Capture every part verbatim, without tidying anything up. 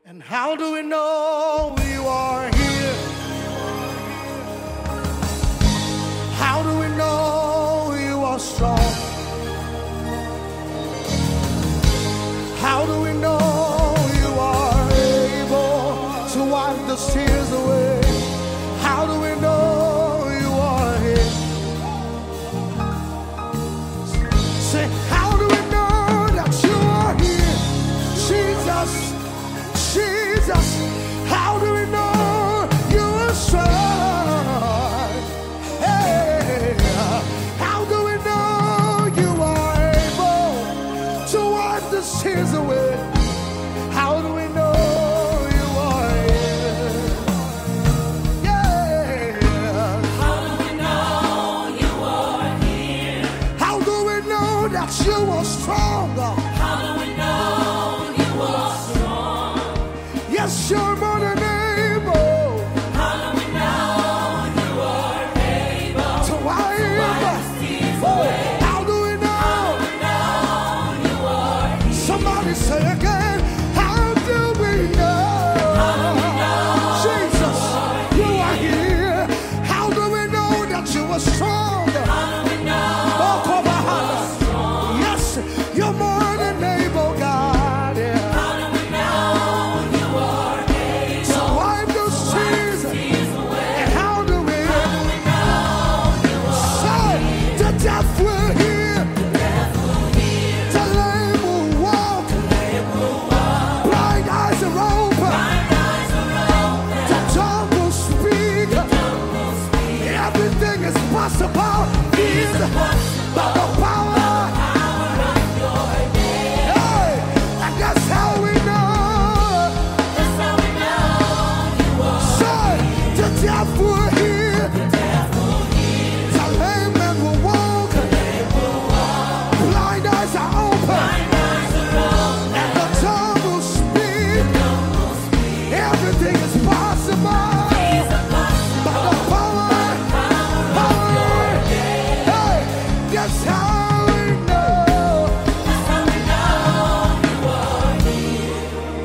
And how do we know you are here? How do we know you are strong? How do we know you are able to wipe the tears away? How do we know you are here? Say, how do we know that you are here? Jesus, Jesus, how do we know you are strong? Hey, how do we know you are able to wipe the tears away? How do we know you are here? Yeah. How do we know you are here? How do we know that you are stronger? How do we know you are strong? Yes, you're more than able How do we know you are able to wipe. wipe the tears Oh, away? how do we know? We know you are here. Somebody say again, how do we know? Jesus, you are here. How do we know that you are strong? How do we know Oh, come on. Yes, you're more than able, God. Yeah. How do we know you are able So wipe those tears. tears away? And how do we We know you are say the deaf will hear, here. the lame will walk, blind eyes are open, Blind eyes are open. the tongue will speak. Everything is possible. Is by the power. Hey, and that's how we know. That's how we know you are. Say the deaf will hear, the lame man will walk, blind eyes are open, Blind eyes are open. and the tongue will speak. Everything is possible. These are possible. By the power, power. Hey, that's how we know. That's how we know you are here.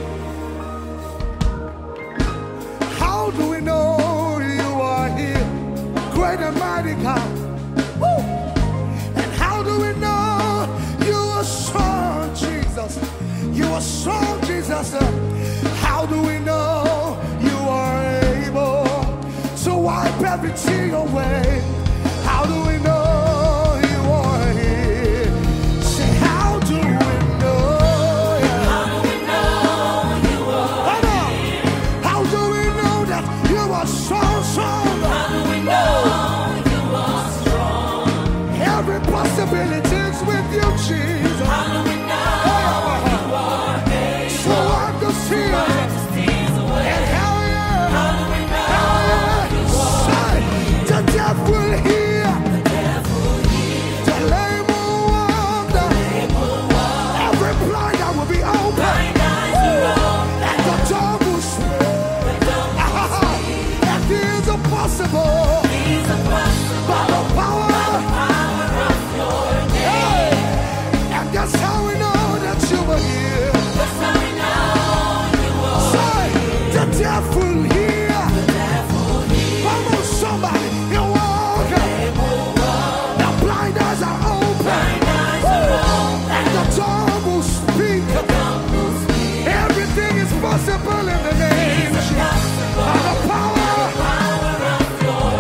How do we know you are here? Great and mighty God. Woo! And how do we know you are strong, Jesus? You are strong, Jesus. How do we know you are able to wipe every tear away? How do we know you are here? Say, how do we know? Yeah. How do we know you are? Come on. How do we know that you are so strong? How do we know you are strong? Every possibility is with you, Jesus. How do we know you are able So wipe the tears. to tears away? And hell yeah. How do we Hell know you yeah. are Say, the deaf will hear, devil here? the lame will walk, every blind eye will be open, Blind eyes are open. and the tongue will speak. And things are possible These are possible. by the power. Power of your name. Hey, and that's how we know that you are here. That's how we know you are Say, the deaf will hear. devil here. Come on, somebody, you walk. The blind eyes are open. Blind eyes are open. And the tongue will speak. Everything is possible in the name of Jesus. By the power, Power of your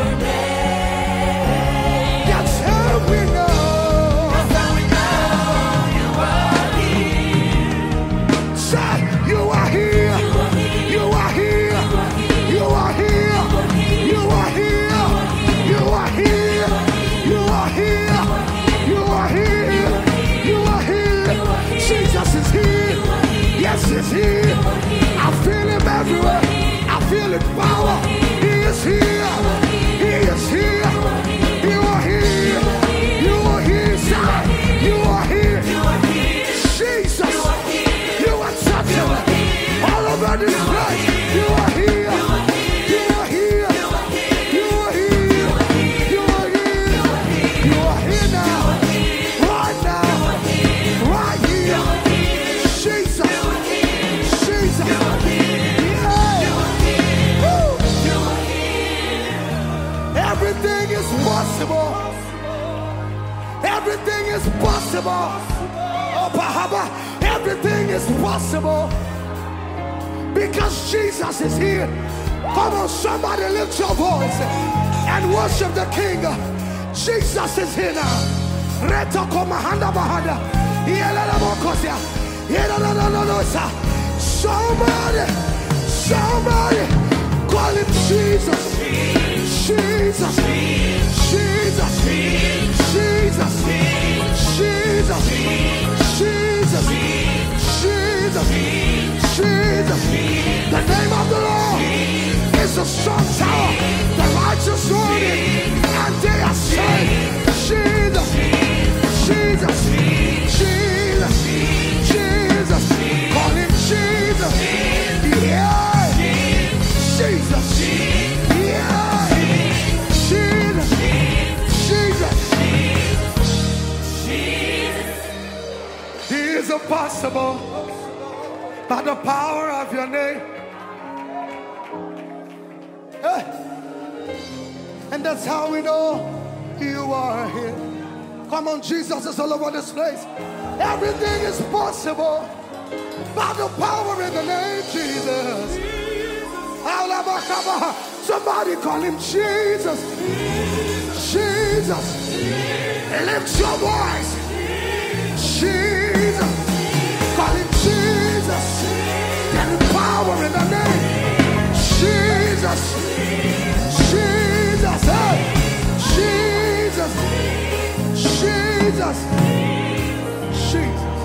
name. that's how we know. That's how we know you are here. Say, you are here. You are here. You are here. You are here. You are here. You are here. You are here. You are here. Jesus is here. Yes, he's here. I feel him everywhere. I feel his power. He is here. He is here. You are here. You are here. Say, you are here. Jesus, you are touching all over this place. You are here. You are here. You are here. You are here. You are here now. Right now. Right here. Jesus. Jesus. Oh, Bahaba, everything is possible because Jesus is here. Come on, somebody lift your voice and worship the King. Jesus is here now. Reto komahanda bahanda. Yelala mokosia. Yelala no no no sa. Somebody, somebody, call him Jesus. Jesus, Jesus, Jesus, Jesus, Jesus, Jesus, Jesus. The name of the Lord is a strong tower. The righteous run in and they are saved. Jesus, Jesus, Jesus, Jesus. Call him Jesus. Yeah, Jesus. Yeah, Jesus, Jesus. It is impossible by the power of your name. Hey. And that's how we know you are here. Come on, Jesus is all over this place. Everything is possible by the power in the name Jesus. Somebody call him Jesus. Jesus. Lift your voice. Jesus. Call him Jesus. There is power in the name. Jesus. Jesus. Hey. Jesus. Jesus. Jesus.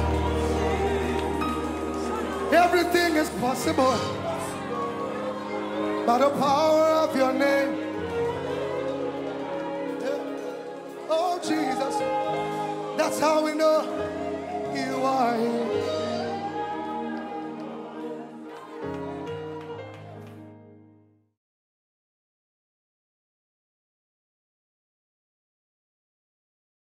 Everything is possible by the power of your name. Oh Jesus, that's how we know you are here.